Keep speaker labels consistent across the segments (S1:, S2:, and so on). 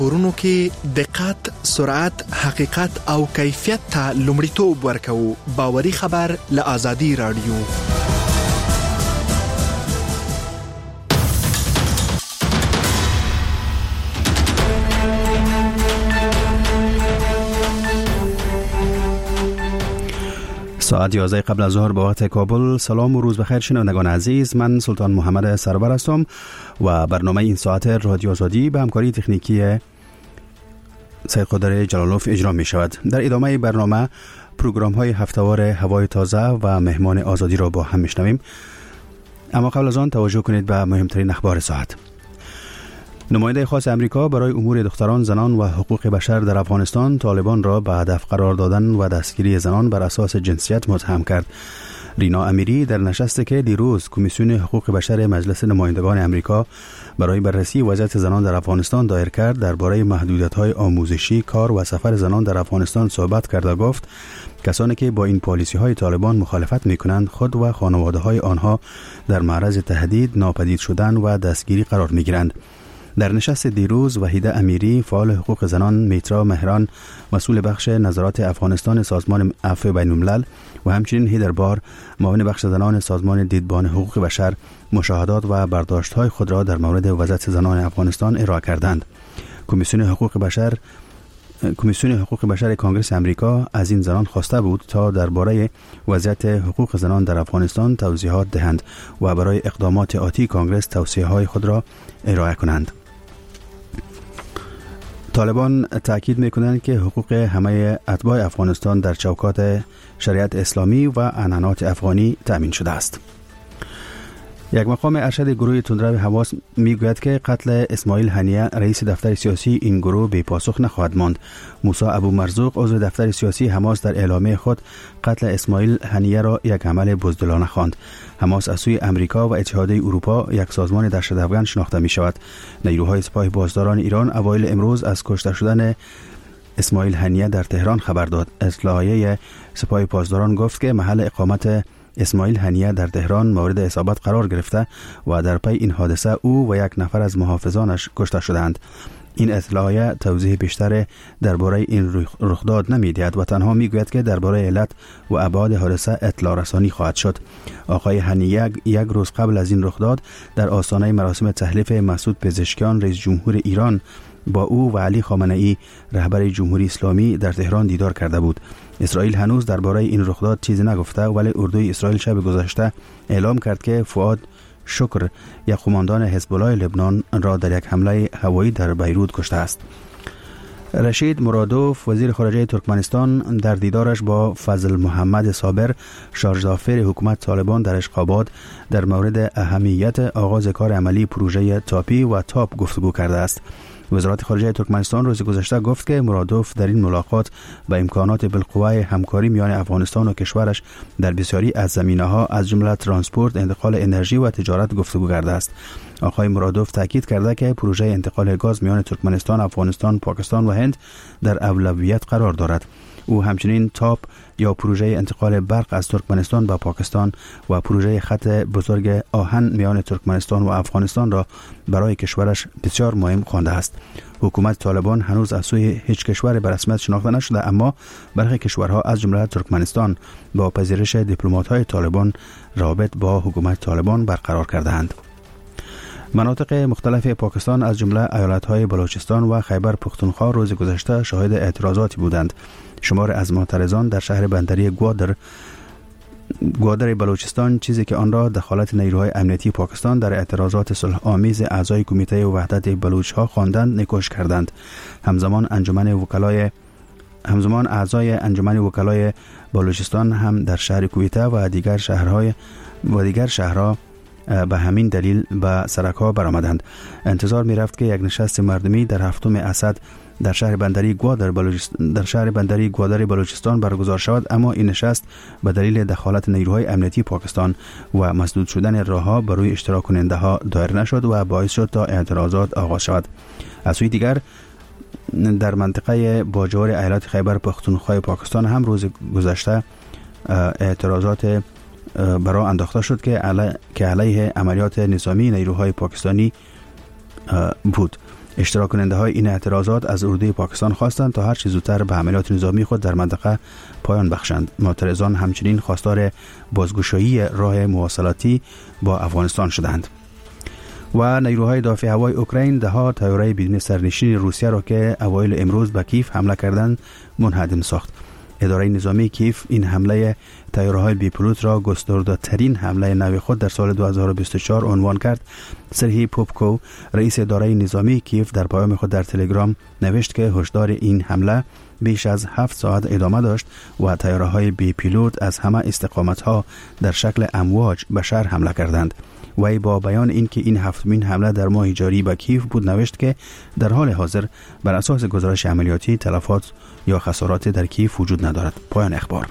S1: ورونو کې دقت، سرعت، حقیقت او کیفیت ته لومړیتوب ورکوو. باوري خبر له آزادي رادیو.
S2: ساعت 11 قبل از ظهر به وقت کابل. سلام و روز بخیر شنوندگان عزیز، من سلطان محمد سرور هستم و برنامه این ساعت رادیو آزادی به همکاری تکنیکی سید قادر جلالوف اجرا می شود. در ادامه برنامه پروگرام های هفته‌وار هوای تازه و مهمان آزادی را با هم میشنویم، اما قبل از آن توجه کنید به مهمترین اخبار ساعت. نماینده خاص امریکا برای امور دختران، زنان و حقوق بشر در افغانستان طالبان را به هدف قرار دادن و دستگیری زنان بر اساس جنسیت متهم کرد. رینا امیری در نشستی که دیروز کمیسیون حقوق بشر مجلس نمایندگان امریکا برای بررسی وضعیت زنان در افغانستان دایر کرد، درباره محدودیت‌های آموزشی، کار و سفر زنان در افغانستان صحبت کرد و گفت کسانی که با این پالیسی‌های طالبان مخالفت می‌کنند خود و خانواده‌های آنها در معرض تهدید، ناپدید شدن و دستگیری قرار می‌گیرند. در نشست دیروز وحیده امیری، فعال حقوق زنان، میترا مهران، مسئول بخش نظارات افغانستان سازمان عفو بین‌الملل و همچنین هیدر بار، معاون بخش زنان سازمان دیدبان حقوق بشر، مشاهدات و برداشت‌های خود را در مورد وضعیت زنان افغانستان ارائه کردند. کمیسیون حقوق بشر کانگرس امریکا از این زنان خواسته بود تا درباره وضعیت حقوق زنان در افغانستان توضیحات دهند و برای اقدامات آتی کانگرس توصیه‌های خود را ارائه کنند. طالبان تاکید می‌کنند که حقوق همه اتباع افغانستان در چوکات شریعت اسلامی و عنعنات افغانی تأمین شده است. یک مقام ارشد گروه تندرو حواس میگوید که قتل اسماعیل هنیه رئیس دفتر سیاسی این گروه بی پاسخ نخواهد ماند. موسی ابو مرزوق عضو دفتر سیاسی حماس در اعلامیه خود قتل اسماعیل هنیه را یک عمل بزدلانه خواند. حماس از سوی امریکا و اتحادیه اروپا یک سازمان دهشت‌افکن شناخته می شود. نیروهای سپاه پاسداران ایران اوایل امروز از کشته شدن اسماعیل هنیه در تهران خبر داد. اطلاعیه سپاه پاسداران گفت که محل اقامت اسماعیل هنیه در تهران مورد اصابت قرار گرفته و در پی این حادثه او و یک نفر از محافظانش کشته شدند. این اطلاعیه توضیح بیشتر درباره این رخداد نمی‌دهد و تنها میگوید که درباره علت و ابعاد حادثه اطلاع رسانی خواهد شد. آقای هنیه یک روز قبل از این رخداد در آستانه مراسم تحلیف مسعود پزشکیان رئیس جمهور ایران با او و علی خامنه‌ای رهبر جمهوری اسلامی در تهران دیدار کرده بود. اسرائیل هنوز درباره این رخداد چیزی نگفته، ولی اردوی اسرائیل شب گذشته اعلام کرد که فؤاد شکر، یک قماندان حزب الله لبنان، را در یک حمله هوایی در بیروت کشته است. رشید مرادوف وزیر خارجه ترکمنستان در دیدارش با فضل محمد صابر شارژدافر حکومت طالبان در اشقاباد در مورد اهمیت آغاز کار عملی پروژه تاپی و تاپ گفتگو کرده است. وزارت خارجه ترکمنستان روز گذشته گفت که مرادوف در این ملاقات به امکانات بالقوه همکاری میان افغانستان و کشورش در بسیاری از زمینه‌ها از جمله ترانسپورت، انتقال انرژی و تجارت گفتگو کرده است. آقای مرادوف تاکید کرده که پروژه انتقال گاز میان ترکمنستان، افغانستان، پاکستان و هند در اولویت قرار دارد. او همچنین تاپ یا پروژه انتقال برق از ترکمنستان به پاکستان و پروژه خط بزرگ آهن میان ترکمنستان و افغانستان را برای کشورش بسیار مهم خوانده است. حکومت طالبان هنوز از سوی هیچ کشور به رسمیت شناخته نشده، اما برخی کشورها از جمله ترکمنستان با پذیرش دیپلمات‌های طالبان روابط با حکومت طالبان برقرار کرده‌اند. مناطق مختلف پاکستان از جمله ایالت‌های بلوچستان و خیبر پختونخوا روز گذشته شاهد اعتراضاتی بودند. شمار از معترضان در شهر بندری گوادر بلوچستان، چیزی که آن را دخالت نیروهای امنیتی پاکستان در اعتراضات صلح آمیز اعضای کمیته وحدت بلوچ‌ها خواندند، نکوش کردند. همزمان اعضای انجمن وکلای بلوچستان هم در شهر کویته و دیگر شهرها به همین دلیل به سرک‌ها برآمدند. انتظار می‌رفت که یک نشست مردمی در هفتم اسد در شهر بندری گوادر بلوچستان برگزار شود، اما این نشست به دلیل دخالت نیروهای امنیتی پاکستان و مسدود شدن راه‌ها بر روی اشتراک کننده‌ها دایر نشد و باعث شد تا اعتراضات آغاز شود. از سوی دیگر در منطقه باجوار ایالت خیبر پختونخوا پاکستان هم روز گذشته اعتراضات برای انداخته شد که علیه عملیات نظامی نیروهای پاکستانی بود. اشتراک کننده های این اعتراضات از اردوی پاکستان خواستند تا هر چه زودتر به عملیات نظامی خود در منطقه پایان بخشند. معترضان همچنین خواستار بازگشایی راه مواصلاتی با افغانستان شدند. و نیروهای دافع هوای اوکراین دهها طیاره بدون سرنشین روسیه را که اوایل امروز به کیف حمله کردند منهدم ساخت. اداره نظامی کیف این حمله طیاره‌های بی پیلوت را گسترده‌ترین حمله نوع خود در سال 2024 عنوان کرد. سرهی پوپکو رئیس اداره نظامی کیف در پیام خود در تلگرام نوشت که هشدار این حمله بیش از 7 ساعت ادامه داشت و طیاره‌های بی پیلوت از همه استقامت‌ها در شکل امواج به شهر حمله کردند. وی با بیان اینکه این هفتمین حمله در ماه جاری به کیف بود نوشت که در حال حاضر بر اساس گزارش عملیاتی تلفات یا خسارات در کیف وجود ندارد. پایان اخبار.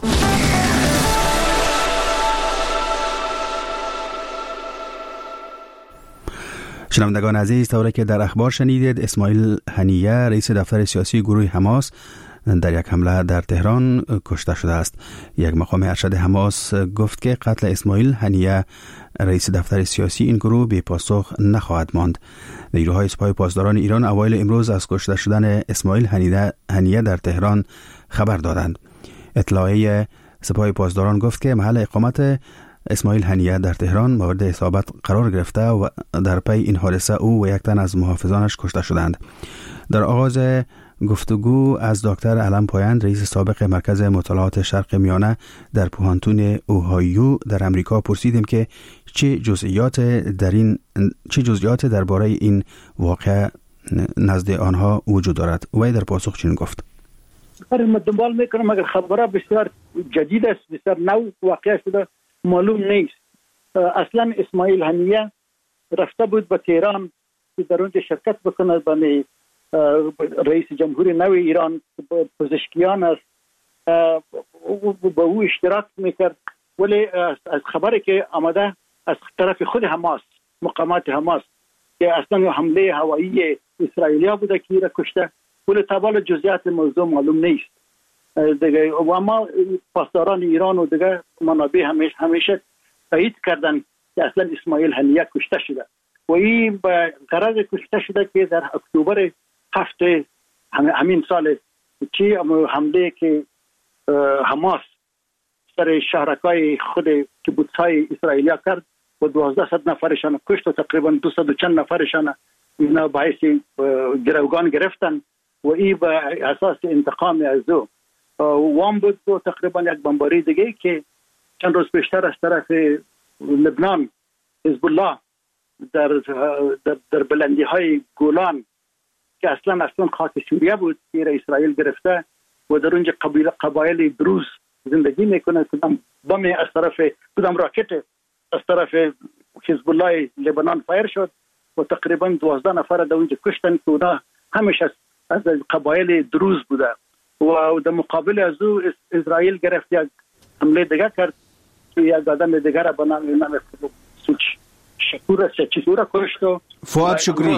S2: شنوندگان عزیز، طوری که در اخبار شنیدید، اسماعیل هنیه رئیس دفتر سیاسی گروه حماس در یک حمله در تهران کشته شده است. یک مقام ارشد حماس گفت که قتل اسماعیل هنیه رئیس دفتر سیاسی این گروه بی پاسخ نخواهد ماند. نیروهای سپاه پاسداران ایران اوایل امروز از کشته شدن اسماعیل هنیه در تهران خبر دادند. اطلاعیه سپاه پاسداران گفت که محل اقامت اسماعیل هنیه در تهران مورد اصابت قرار گرفته و در پی این حادثه او و یک تن از محافظانش کشته شدند. در آغاز گفتگو از دکتر علم پایند رئیس سابق مرکز مطالعات شرق میانه در پوهنتون اوهایو در امریکا پرسیدیم که چه جزئیات درباره این واقعه نزد آنها وجود دارد. وی در پاسخ چنین گفت:
S3: من دنبال میکنم، اگر خبره بسیار جدید است، بسیار نو واقعه شده، معلوم نیست. اصلا اسماعیل هنیه رفته بود به تهران که در اونجا شرکت بکنه به رئیس جمهور نو ایران، پزشکیان است، با او اشتراک میکرد. ولی از خبری که آمده از طرف خود حماس، مقامات حماس، که اصلا حمله هوایی اسرائیلیا بوده که را کشته، ولی تبال جزئیات موضوع معلوم نیست دیگه. و اما پاسداران ایران و دیگه منابع همیشه تایید کردن که اصلا اسماعیل هنیه کشته شده و این به غرض کشته شده که در اکتبر هفته همین سال چی حمله که حماس سر شهرکای خود کیبوتس‌های اسرائیلیا کرد و 1200 نفرشان کشت و تقریبا 200 چند نفرشان اینا باعث گروگان گرفتن و این به اساس انتقام از او وام بود. و تقریبا یک بمباری دیگه که چند روز پیشتر از طرف لبنان حزب الله در بلندی های گولان که اصلا خاک سوریه بود که اسرائیل گرفته و در اونجا قبایل دروز زندگی میکنه، کدام بم از طرف کدام راکت از طرف حزب الله لبنان فایر شد و تقریبا 12 نفر در اونجا کشتن که اونا همیشه از قبایل دروز بوده و در مقابل از او اسرائیل گرفت یک حمله دیگه کرد که یک آدم دیگه را به نام شکور کشت و
S2: فؤاد شکری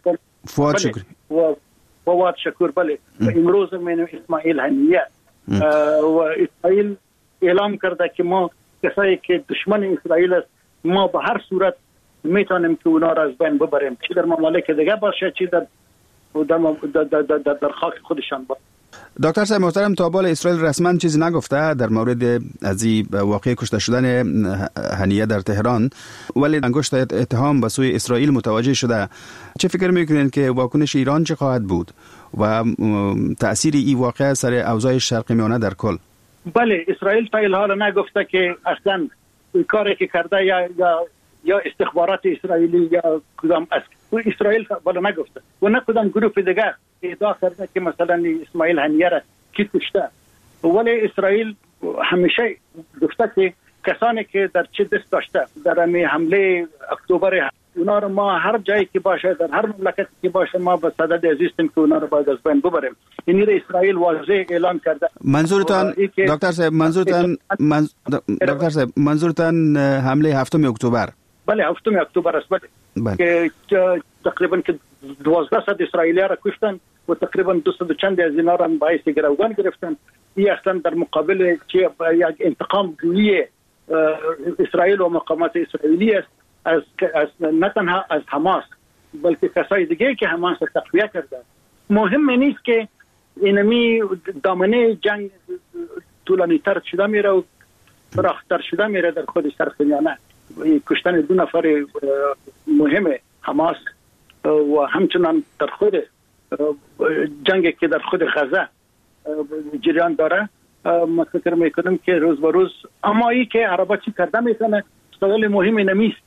S3: فؤاد شکور بله. و امروز من اسماعیل هنیه و اسرائیل اعلام کرده که ما کسایی که دشمن اسرائیل است ما به هر صورت میتونیم که اونا را از بین ببریم، چی در ممالک دیگه باشه چی در خاک خودشان باشه.
S2: دکتر صاحب محترم، تا بال اسرائیل رسما چیزی نگفته در مورد از این واقعه کشته شدن هنیه در تهران، ولی انگشت اتهام به سوی اسرائیل متوجه شده. چه فکر میکنین که واکنش ایران چه خواهد بود و تأثیر این واقعه سر اوضاع شرق میانه در کل؟
S3: بله، اسرائیل تا الان نگفته که اصلا کاری که کرده یا استخبارات اسرائیلی یا کدام اسرائیل بالا نگفته و نه کدام گروه دیگه ادعا کرده که مثلا اسماعیل هنیه را کی کشته، ولی اسرائیل همیشه گفته که کسانی که در چه دست داشته در حمله اکتبر اونا رو ما هر جایی که باشه در هر مملکتی که باشه ما به صدد عزیزیم که اونا رو باید از بین ببریم. این رو اسرائیل واضح اعلان کرده.
S2: منظورتان دکتر صاحب منظورتان حمله 7 اکتبر؟
S3: بله 7 اکتبر است که تقریبا که 1200 اسرائیلی را کشتن و تقریبا 200 چند از اینا را باعث گروگان گرفتن. این اصلا در مقابل چه یک انتقام جویی اسرائیل و مقامات اسرائیلی است از نه تنها از حماس بلکه کسای دیگه که حماس تقویت کرده. مهم نیست که اینمی دامنه جنگ طولانی تر شده میره و فراختر شده میره در خود سرخمیانه. کشتن 2 نفر مهم حماس و همچنان در خود جنگی که در خود غزه جریان داره، ما فکر میکنم که روز به روز، اما ای که عربا چی کرده میتونه سوال مهمی نمیست.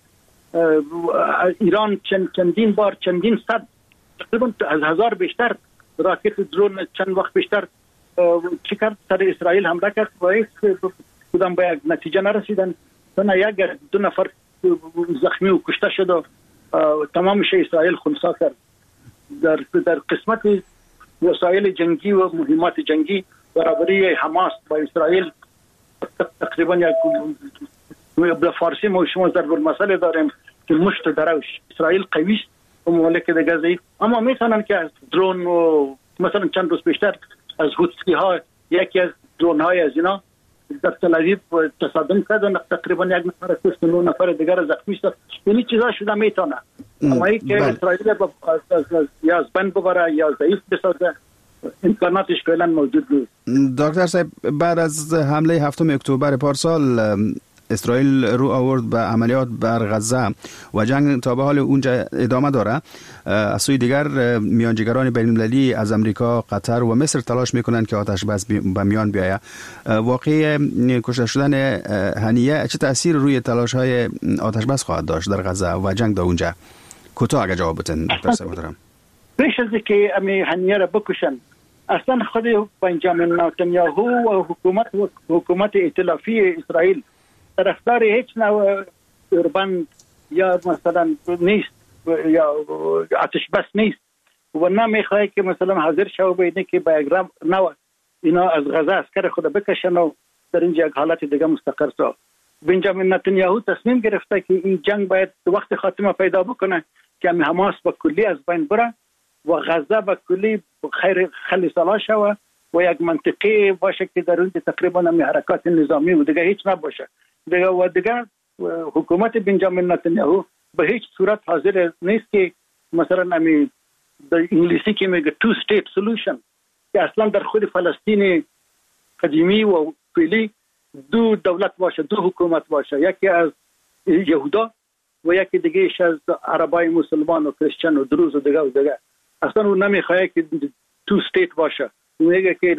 S3: ایران چندین بار، چندین صد، تقریبا از 1000 بیشتر راکت درون چند وقت بیشتر چی کرد؟ سر اسرائیل حمله کرد و هیچ کدام به یک نتیجه نرسیدن. تنها 1-2 نفر زخمی و کشته شد و تمامش اسرائیل خنثی کرد. در قسمت وسایل جنگی و مهمات جنگی برابری حماس با اسرائیل تقریبا یک به فارسی ما شما ضرب المثل داریم که مشت دروش. اسرائیل قوی است و ممالک دیگه ضعیف، اما میتونن که از درون و مثلا چند روز بیشتر از حوثی ها یکی از درون های از اینا در تل آویو تصادم کرد و تقریبا 1 نفر کشت، 9 نفر دیگر زخمی شد. یعنی چیزا شده میتونه، اما این که اسرائیل یا از بند ببره یا ضعیف بسازه امکاناتش فعلا موجود نیست.
S2: دکتر صاحب، بعد از حمله 7 اکتبر پارسال اسرائیل رو آورد به عملیات بر غزه و جنگ تا به حال اونجا ادامه داره. از سوی دیگر میانجیگران بین‌المللی از امریکا، قطر و مصر تلاش میکنند که آتش بس به میان بیاید. واقعی کشته شدن هنیه چه تأثیر روی تلاش های آتش بس خواهد داشت در غزه و جنگ در اونجا؟ کوتاه اگه جواب بدین دکتر صاحب محترم.
S3: پیش از اینکه هنیه را بکشن، اصلا خود بنجامین نتانیاهو و حکومت ائتلافی اسرائیل طرفدار هیچ نوع اربند یا مثلا نیست یا آتش بس نیست و نه میخواه که مثلا حاضر شو بینه که با یک نوع اینا از غزه عسکر خود بکشن و در اینجا یک حالت دیگه مستقر شد. بنجامین نتانیاهو تصمیم گرفته که این جنگ باید وقت خاتمه پیدا بکنه که حماس با کلی از بین بره و غزه با کلی خیر خلیصلا شوه و یک منطقه باشه که در اون تقریبا هم حرکات نظامی و دیگه هیچ نباشه. دیگه حکومت بنجامین نتانیاهو به هیچ صورت حاضر نیست که مثلا در انگلیسی که میگه two state solution که اصلا در خود فلسطین قدیمی و فعلی 2 دولت باشه، 2 حکومت باشه، یکی از یهودا و یکی دیگه از عربای مسلمان و کریسچن و دروز و دیگه. اصلا اون نمیخواه که 2 state باشه. میگه که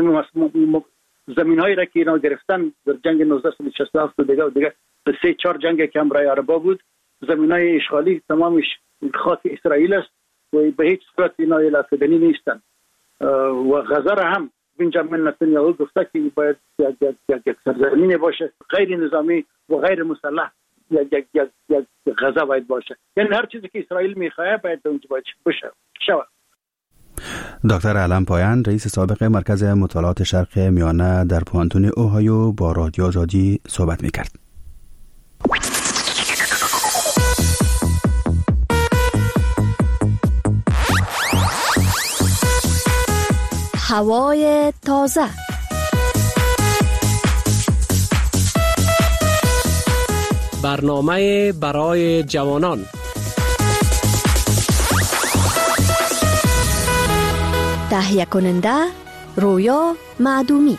S3: زمین‌هایی را که اینا گرفتن در جنگ 1967 و دیگه به 3-4 جنگ که همراه عربا بود، زمین‌های اشغالی تمامش خاک اسرائیل است و به هیچ صورت اینا الهی نیستن. و غزه را هم بنجامین نتانیاهو گفته که باید یک سرزمین باشه غیر نظامی و غیر مسلح، یک غزه باید باشه. یعنی هر چیزی که اسرائیل میخواه باید اونجا باید باشه.
S2: دکتر علم پایان، رئیس سابق مرکز مطالعات شرق میانه در پوانتون اوهایو با رادیو آزادی صحبت میکرد.
S4: هوای تازه.
S5: برنامه برای جوانان.
S4: تهیه کننده رویا معدومی.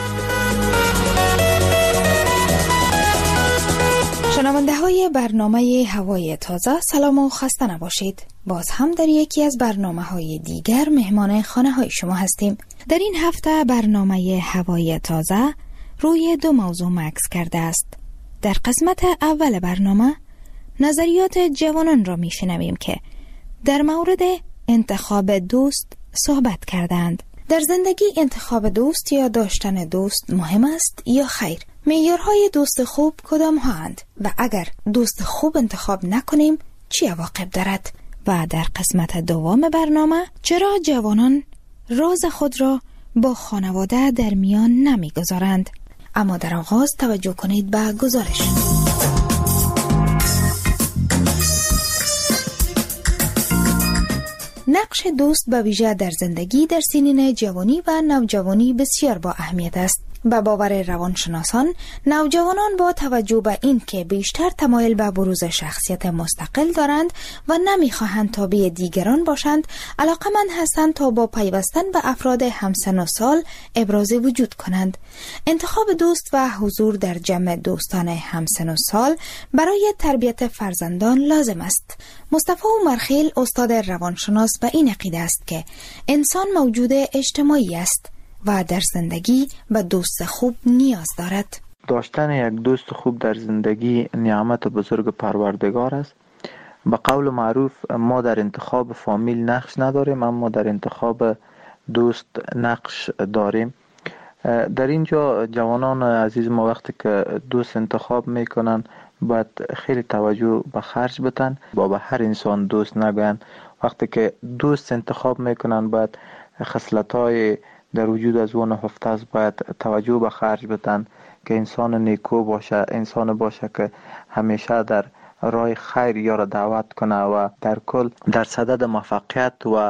S6: شنونده های برنامه هوای تازه، سلام و خسته نباشید. باز هم در یکی از برنامه های دیگر مهمان خانه های شما هستیم. در این هفته برنامه هوای تازه روی 2 موضوع مکس کرده است. در قسمت اول برنامه نظریات جوانان را می شنویم که در مورد انتخاب دوست صحبت کردند. در زندگی انتخاب دوست یا داشتن دوست مهم است یا خیر؟ معیارهای دوست خوب کدام هستند و اگر دوست خوب انتخاب نکنیم چه عواقب دارد؟ و در قسمت دوم برنامه چرا جوانان راز خود را با خانواده در میان نمیگذارند؟ اما در آغاز توجه کنید به گزارش. نقش دوست به ویژه در زندگی در سنین جوانی و نوجوانی بسیار با اهمیت است. به باور روانشناسان، نوجوانان با توجه به این که بیشتر تمایل به بروز شخصیت مستقل دارند و نمیخواهند تابع دیگران باشند، علاقمند هستند تا با پیوستن به افراد همسن و سال ابراز وجود کنند. انتخاب دوست و حضور در جمع دوستان همسن و سال برای تربیت فرزندان لازم است. مصطفی عمرخیل استاد روانشناس به این عقیده است که انسان موجود اجتماعی است و در زندگی به دوست خوب نیاز دارد.
S7: داشتن یک دوست خوب در زندگی نعمت بزرگ پروردگار است. به قول معروف ما در انتخاب فامیل نقش نداریم، اما در انتخاب دوست نقش داریم. در اینجا جوانان عزیز ما وقتی که دوست انتخاب میکنن باید خیلی توجه به خرج بدن، با به هر انسان دوست نگوین. وقتی که دوست انتخاب میکنن باید خصلت‌های در وجود از اون نهفته است، باید توجه به خرج بدن که انسان نیکو باشه، انسان باشه که همیشه در راه خیر یار دعوت کنه و در کل در صدد موفقیت و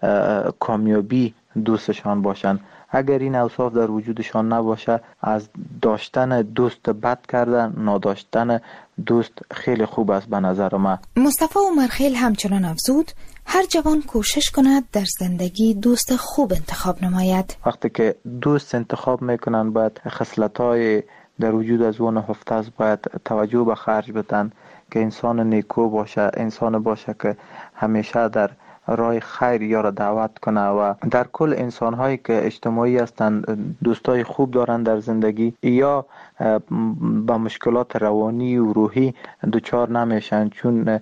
S7: کامیابی دوستشان باشن. اگر این اوصاف در وجودشان نباشه، از داشتن دوست بد کردن، نداشتن دوست خیلی خوب است به نظر من.
S6: مصطفی عمرخیل همچنان افزود هر جوان کوشش کند در زندگی دوست خوب انتخاب نماید.
S7: وقتی که دوست انتخاب میکنن باید خصلت‌های در وجود از اون نهفته است، باید توجه به خرج بدن که انسان نیکو باشه، انسان باشه که همیشه در راه خیر یار دعوت کنه و در کل انسان هایی که اجتماعی هستند، دوستای خوب دارن در زندگی یا با مشکلات روانی و روحی دچار نمیشن، چون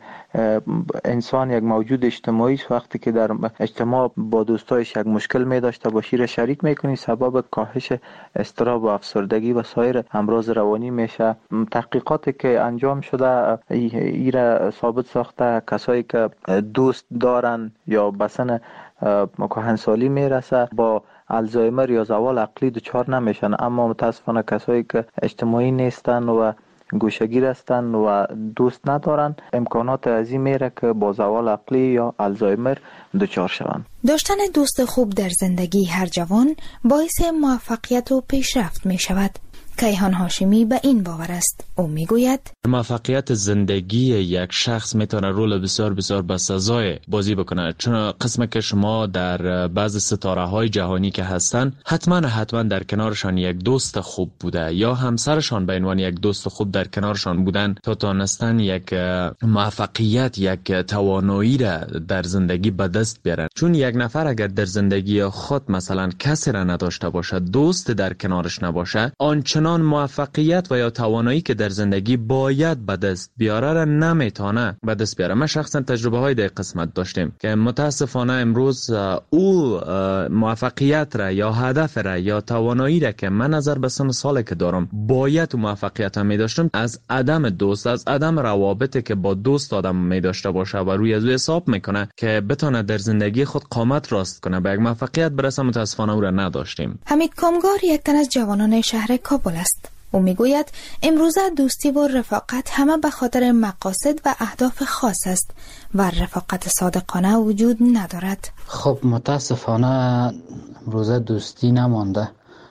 S7: انسان یک موجود اجتماعی است. وقتی که در اجتماع با دوستایش یک مشکل می داشته باشی را شریک میکنی، سبب کاهش اضطراب و افسردگی و سایر امراض روانی میشه. تحقیقاتی که انجام شده ایره ثابت ساخته کسایی که دوست دارن یا به سن کهنسالی میرسه با الزایمر یا زوال عقلی دچار نمیشن، اما متاسفانه کسایی که اجتماعی نیستن و گوشه‌گیر هستن و دوست ندارن، امکانات عظیم میره که با زوال عقلی یا الزایمر دچار شوند.
S6: داشتن دوست خوب در زندگی هر جوان باعث موفقیت و پیشرفت می شود. کیهان هاشمی به این باور است. او میگوید
S8: موفقیت زندگی یک شخص میتونه رول بسیار بسیار بسزای بازی بکنه، چون قسمه که شما در بعض ستاره های جهانی که هستن حتما در کنارشان یک دوست خوب بوده یا همسرشان به عنوان یک دوست خوب در کنارشان بودن تا تونستن یک موفقیت، یک توانایی را در زندگی به دست بیارن. چون یک نفر اگر در زندگی خود مثلا کسی را نداشته باشه، دوست در کنارش نباشه، آنچنان موفقیت و یا توانایی که در زندگی باید به دست بیاره را نمیتونه به دست بیاره. ما شخصا تجربه های در قسمت داشتیم که متاسفانه امروز او موفقیت را یا هدف را یا توانایی را که من نظر به سن سال که دارم باید موفقیت را می داشتم، از عدم دوست، از عدم روابطی که با دوست آدم می داشته باشه و روی از او حساب میکنه که بتونه در زندگی خود قامت راست کنه به یک موفقیت برسه، متاسفانه او را نداشتیم.
S6: حمید کامگار یک تن از جوانان شهر کابل است. او میگوید امروزه دوستی و رفاقت همه به خاطر مقاصد و اهداف خاص است و رفاقت صادقانه وجود ندارد.
S9: خب متاسفانه امروزه دوستی نمانده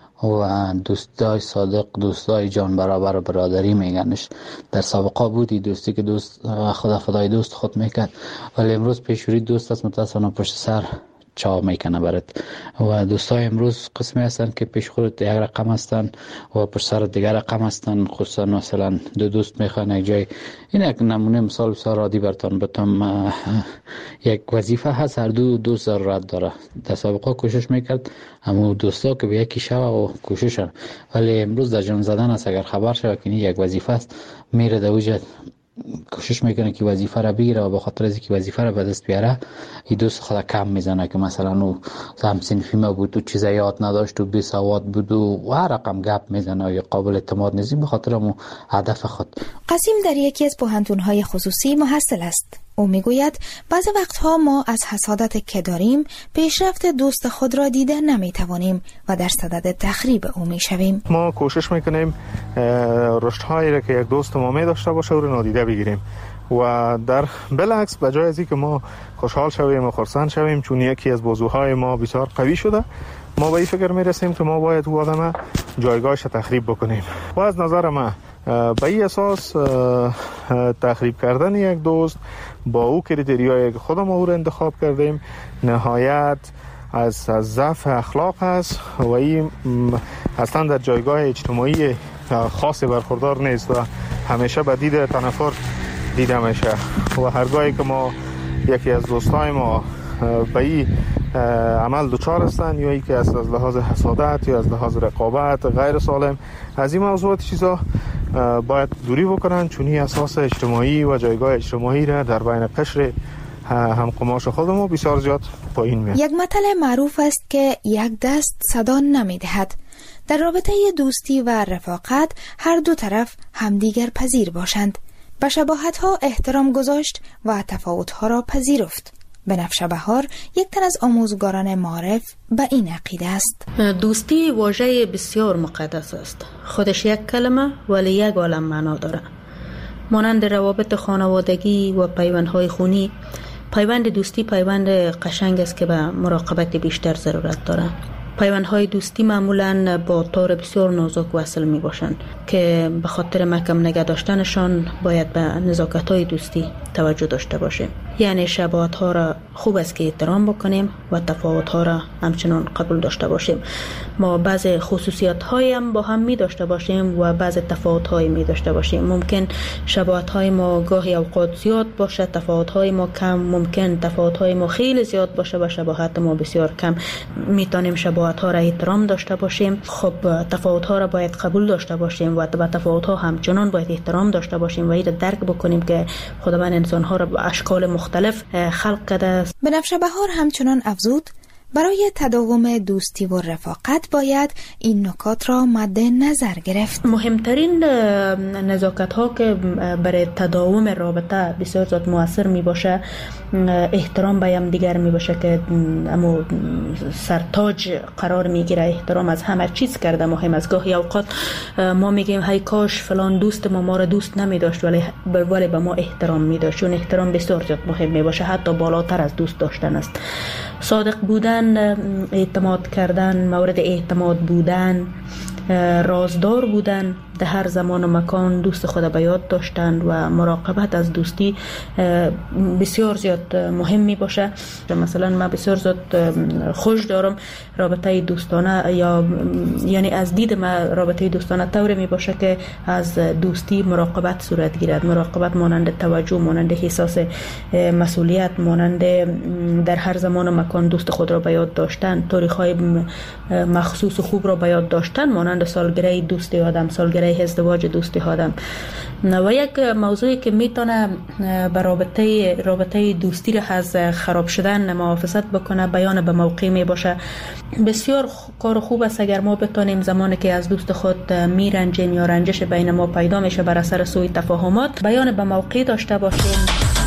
S9: و دوستای صادق، دوستای جان برابر و برادری میگنش. در سابقه بودی دوستی که دوست خدا فدای دوست خود میکرد، ولی امروز پیشوری دوست است متاسفانه پشت سر چا میکنه برات. و دوستای امروز قسمی هستن که پیش خود یک رقم هستن و پشت سر دیگر رقم هستن. خصوصا مثلا دو دوست میخوان یک جای، این یک نمونه مثال بسیار عادی براتون بتم. یک وظیفه هست، هر دو دوست ضرورت داره. در سابقه کوشش میکرد همو دوستا که به یکی شوه و کوششن، ولی امروز در جمع زدن است. اگر خبر شوه که یک وظیفه است، میره در وجه کوشش میکنه که وظیفه را بگیره و به خاطر از اینکه وظیفه را به دست بیاره این دوست خود کم میزنه که مثلا او هم صنفی ما بود و چیزا یاد نداشت و بی سواد بود و هر رقم گپ میزنه یا قابل اعتماد نیست به خاطر مو هدف خود.
S6: قاسم در یکی از پوهنتون‌های خصوصی محصل است. او میگوید بعضی وقتها ما از حسادت که داریم پیشرفت دوست خود را دیده نمیتوانیم و در صدد تخریب او میشویم.
S10: ما کوشش میکنیم رشدهایی را که یک دوست ما می داشته باشه او را نادیده بگیریم و در بالعکس به جای از اینکه ما خوشحال شویم و خرسند شویم چون یکی از بازوهای ما بسیار قوی شده، ما به این فکر میرسیم که ما باید او آدم جایگاهش تخریب بکنیم. و از نظر من به این اساس تخریب کردن یک دوست با او کریتریایی که خودم او را انتخاب کردیم نهایت از ضعف اخلاق است و این اصلا در جایگاه اجتماعی خاصی برخوردار نیست و همیشه به دید تنفر دیده میشه. و هرگاهی که ما یکی از دوستای ما به این عمل دچار هستند یا اینکه از لحاظ حسادت یا از لحاظ رقابت غیر سالم از این موضوعات چیزا باید دوری بکنن، چون این اساس اجتماعی و جایگاه اجتماعی را در بین قشر همقماش خودمون بسیار زیاد پایین میاد.
S6: یک متل معروف است که یک دست صدا نمیدهد. در رابطه دوستی و رفاقت هر دو طرف همدیگر پذیر باشند، به شباهت‌ها احترام گذاشت و تفاوت‌ها را پذیرفت. بنفشه بهار یک تن از آموزگاران معارف به این عقیده است.
S11: دوستی واژه بسیار مقدس است. خودش یک کلمه ولی یک عالم معنا داره. مانند روابط خانوادگی و پیوندهای خونی، پیوند دوستی پیوند قشنگ است که به مراقبت بیشتر ضرورت داره. پیوندهای دوستی معمولاً با طور بسیار نازک وصل می باشند که به خاطر محکم نگه داشتنشان باید به نزاکت‌های دوستی توجه داشته باشیم. یعنی شباهت‌ها را خوب است که احترام بکنیم و تفاوت‌ها را همچنان قبول داشته باشیم. ما بعض خصوصیت‌هایی هم با هم می داشته باشیم و بعض تفاوت‌هایی می داشته باشیم. ممکن شباهت‌های ما گاهی اوقات زیاد باشه، تفاوت‌های ما کم. ممکن تفاوت‌های ما خیلی زیاد باشه و شباهت ما بسیار کم. می‌تونیم شباهت‌ها را احترام داشته باشیم. خب تفاوت‌ها را باید قبول داشته باشیم و به تفاوت‌ها همچنان باید احترام داشته باشیم و این را درک بکنیم که خداوند انسان‌ها را به اشکال مختلف خلق کرده است.
S6: بنفشه بهار همچنان افزود برای تداوم دوستی و رفاقت باید این نکات را مد نظر گرفت.
S11: مهمترین نزاکت ها که برای تداوم رابطه بسیار زیاد مؤثر می باشه احترام به هم دیگر می باشه که اما سرتاج قرار می گیره. احترام از همه چیز کرده مهم است. گاهی اوقات ما میگیم های کاش فلان دوست ما را دوست نمی داشت ولی به ما احترام می داشت. چون احترام بسیار زیاد مهم می باشه، حتی بالاتر از دوست داشتن است. صادق بودن، اعتماد کردن، مورد اعتماد بودن، رازدار بودن، در هر زمان و مکان دوست خود به یاد داشتن و مراقبت از دوستی بسیار زیاد مهم می باشه. مثلا من بسیار زیاد خوش دارم رابطه دوستانه یعنی از دید من رابطه دوستانه طوری می باشه که از دوستی مراقبت صورت گیرد. مراقبت مانند توجه، مانند احساس مسئولیت، مانند در هر زمان و مکان دوست خود را به یاد داشتن، تاریخ‌های مخصوص و خوب را به یاد داشتن، مانند سالگره دوستی آدم، سالگره ازدواج دوستی آدم. و یک موضوعی که میتونه به رابطه دوستی را از خراب شدن محافظت بکنه بیان به موقع می باشه. بسیار کار خوب است اگر ما بتونیم زمانی که از دوست خود میرنجیم یا رنجش بین ما پیدا میشه بر اثر سوء تفاهمات بیان به موقع داشته باشیم.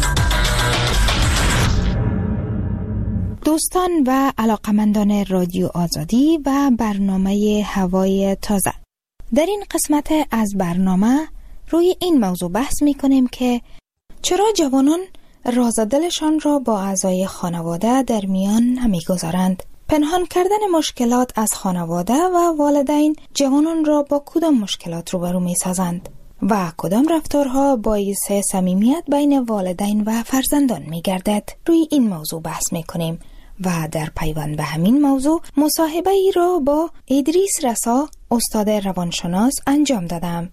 S6: دوستان و علاقمندان رادیو آزادی و برنامه هوای تازه، در این قسمت از برنامه روی این موضوع بحث می کنیم که چرا جوانان راز دلشان را با اعضای خانواده در میان نمی گذارند. پنهان کردن مشکلات از خانواده و والدین جوانان را با کدام مشکلات روبرو می سازند و کدام رفتارها باعث صمیمیت بین والدین و فرزندان می گردد. روی این موضوع بحث می کنیم و در پیوند به همین موضوع مصاحبه ای را با ادریس رسا استاد روانشناس انجام دادم.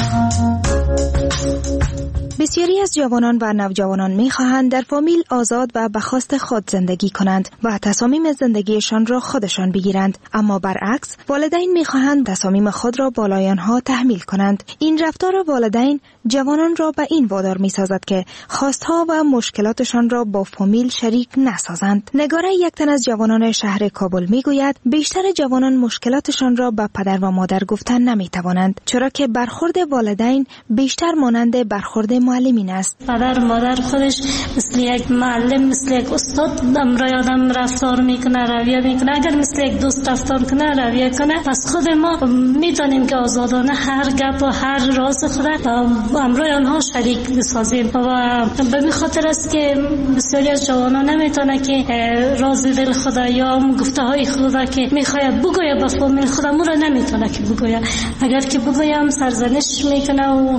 S6: بسیاری از جوانان و نوجوانان می‌خواهند در فامیل آزاد و به خواست خود زندگی کنند و تصامیم زندگیشان را خودشان بگیرند، اما برعکس والدین می‌خواهند تصامیم خود را بالای آنها تحمیل کنند. این رفتار والدین جوانان را به این وادار می‌سازد که خواستها و مشکلاتشان را با فامیل شریک نسازند. نگاره یک تن از جوانان شهر کابل می‌گوید بیشتر جوانان مشکلاتشان را به پدر و مادر گفتن نمی‌توانند، چرا که برخورد والدین بیشتر مانند برخورد معلمین است.
S12: پدر مادر خودش مثل یک معلم، مثل یک استاد امرای آدم رفتار میکنه، رویه میکنه. اگر مثل یک دوست رفتار کنه، رویه کنه، پس خود ما میتونیم که آزادانه هر گپ و هر راز خود امرای آنها شریک بسازیم. و به این خاطر است که بسیاری از جوانان نمیتونه که راز دل خود یا گفته های خود که میخواد بگوید به فامیل خودمون را نمیتونه که بگوید. اگر که بگویم سرزنش میکنه و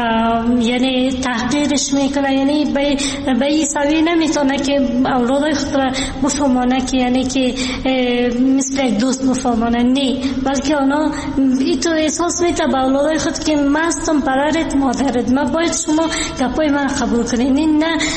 S12: یعنی تحقیرش میکنه، یعنی به این سوی نمیتونه که اولادای خود را بفهمانه که یعنی که مثل یک دوست بفهمانه، نه، بلکه اونا تو احساس میته به اولادای خود که من هستم پدرت مادرت، من باید شما گپای من قبول کنید.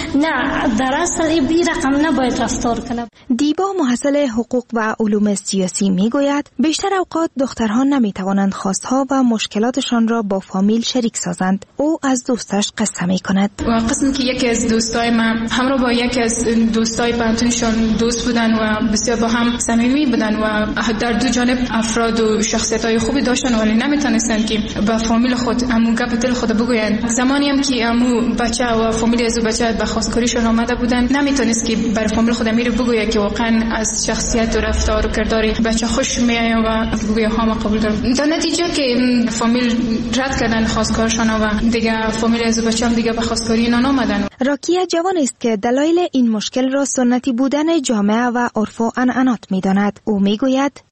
S12: نه در اصل این رقم نباید رفتار کنم.
S6: دیبا محصل حقوق و علوم سیاسی میگوید بیشتر اوقات دخترها نمیتوانند خواستها و مشکلاتشان را با فامیل شریک سازند. او از دوستش قصه میکند.
S13: قسمی که یکی از دوستای من همراه با یکی از دوستای پانتونشون دوست بودن و بسیار با هم صمیمی بودن و در دو جانب افراد و شخصیت‌های خوبی داشتن، ولی نمیتونستن که با فامیل خود امو گپ دل خود بگویند. زمانی هم که امو بچه و فامیل از بچه به خواستگاریشون آمده بودن، نمیتونست که بر فامیل خود امیر بگوید که واقعا از شخصیت و رفتار و کردار بچه خوش میآید و بگوید ها ما قبول دارم. در نتیجه که فامیل رد کردن خواستگارشون و دیگه فامیل از بچه هم دیگه به خواستگاری نآمدن.
S6: راکیه جوان است که دلایل این مشکل را سنتی بودن جامعه و عرف و عنعنات می‌داند. او میگوید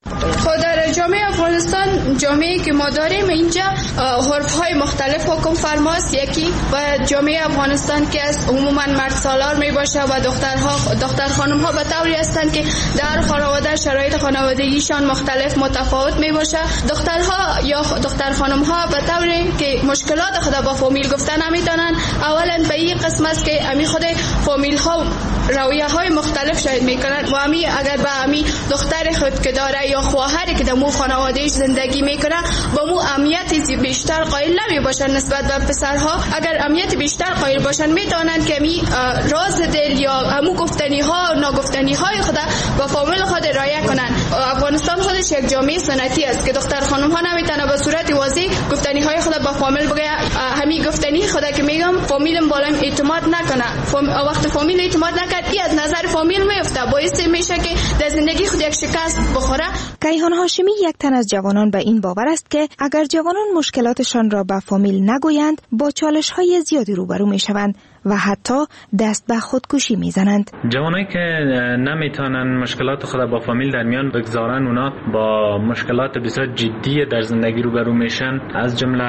S13: در جامعه افغانستان، جامعه‌ای که ما داریم اینجا عرف‌های مختلف حکم فرماست. یکی و جامعه افغانستان که از عموما مرد سالار میباشه و دختر خانم‌ها به طوری هستند که در خانواده شرایط خانوادگیشان مختلف متفاوت میباشه. دخترها یا دختر خانم‌ها به طوری که مشکلات خود با فامیل گفتن نمیتونن. اولا به این قسم است که امی خود فامیل‌ها رویه‌های مختلف شاید میکنن و امی اگر به امی دختر خود که داره یا خواهری که در مو خانوادهش زندگی میکنه با مو اهمیت بیشتر قائل نمی باشن نسبت به پسرها. اگر اهمیت بیشتر قائل باشن میتونن که می راز دل یا همو گفتنی ها و ناگفتنی های خود با فامیل خود رعایت کنن. افغانستان خودش یک جامعه سنتی است که دختر خانم ها نمیتونه به صورت واضح گفتنی های خود با فامیل بگه. همین گفتنی خود که میگم فامیلم بالام اعتماد نکنه. وقت فامیل اعتماد نکرد این از نظر فامیل میفته، باعث میشه که در زندگی خود یک شکست بخوره.
S6: کیهان هاشمی یک تن از جوانان به این باور است که اگر جوانان مشکلاتشان را به فامیل نگویند با چالش‌های زیادی روبرو میشوند و حتی دست به خودکشی میزنند.
S8: جوانایی که نمیتونن مشکلات خود با فامیل در میان بگذارن، اونا با مشکلات بسیار جدی در زندگی روبرو میشن. از جمله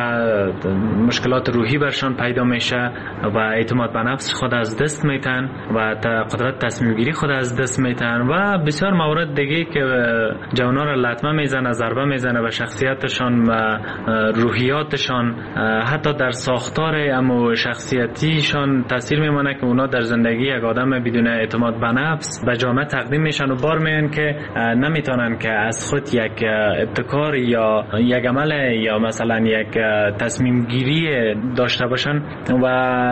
S8: مشکلات روحی برشان پیدا میشه و اعتماد به نفس خود از دست میتن و قدرت تصمیم گیری خود از دست میتن و بسیار موارد دیگه که جوانا را لطمه میزنه، ضربه میزنه به شخصیتشان و روحیاتشان، حتی در ساختار اما شخصیتیشان تاثیر میمونه که اونا در زندگی یک آدم بدون اعتماد به نفس به جامعه تقدیم میشن و بار میان که نمیتونن که از خود یک ابتکار یا یک عمل یا مثلا یک تصمیم گیری داشته باشن و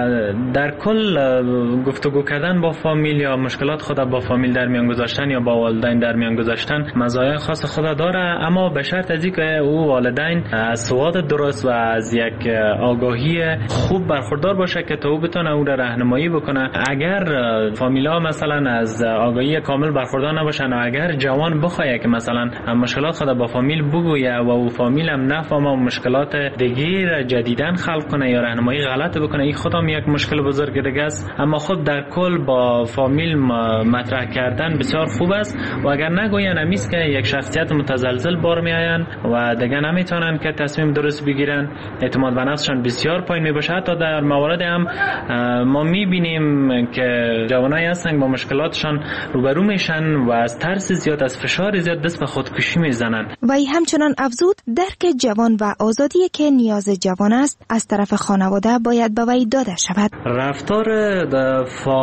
S8: در کل گفتگو کردن با فامیل یا مشکلات خود با فامیل در میان گذاشتن یا با والدین در میان گذاشتن مزایای خاص خود داره، اما به شرط از اینکه او والدین از سواد درست و از یک آگاهی خوب برخوردار باشه که تا او بتونه او را راهنمایی بکنه. اگر فامیلا مثلا از آگاهی کامل برخوردار نباشن و اگر جوان بخواد که مثلا مشکلات خود با فامیل بگویه و او فامیل هم نفهمه و مشکلات دیگه جدیدن خلق کنه یا راهنمایی غلط بکنه، این خودم یک مشکل بزرگ دیگه است. اما خود در کل با فامیل مطرح کردن بسیار خوب است و اگر نگوین امیست که یک شخصیت متزلزل بار میآین و دیگه نمیتونن که تصمیم درست بگیرن، اعتماد به نفسشان بسیار پایین میباشه. حتی در موارد هم ما میبینیم که جوانایی هستن با مشکلاتشان روبرو میشن و از ترس زیاد، از فشار زیاد دست به خودکشی میزنن.
S6: و ای همچنان افزود درک جوان و آزادی که نیاز جوان است از طرف خانواده باید به وی داده شود.
S8: رفتار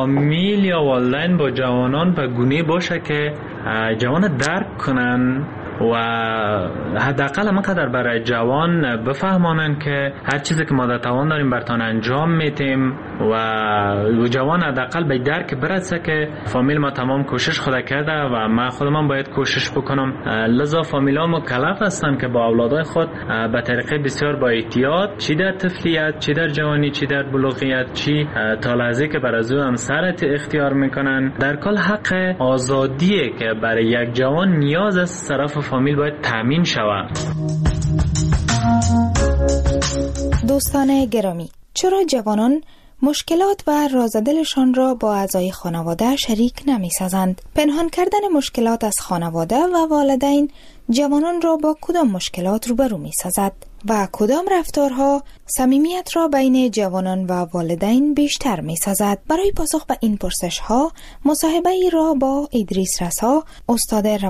S8: فامیل یا والدین با جوانان به گونه باشه که جوان درک کنن
S14: و حداقل همانقدر برای جوان بفهمانن که هر چیزی که ما در توان داریم برتان انجام میتیم و جوان حداقل به درک برسه که فامیل ما تمام کوشش خود کرده و ما خودم باید کوشش بکنم. لذا فامیل ها مکلف هستن که با اولادای خود به طریقه بسیار با احتیاط، چی در طفلیت، چی در جوانی، چی در بلوغیت، چی تا لحظه که بر از او همسرت اختیار میکنن، در کل حق آزادیه که برای یک جوان نیاز از طرف فامیل باید تامین شود.
S6: دوستان گرامی، چرا جوانان مشکلات و رازدلشان را با اعضای خانواده شریک نمی‌سازند؟ پنهان کردن مشکلات از خانواده و والدین جوانان را با کدام مشکلات روبرو می‌سازد و کدام رفتارها صمیمیت را بین جوانان و والدین بیشتر می‌سازد؟ برای پاسخ به این پرسش‌ها مصاحبه‌ای را با ادریس رسا، استاد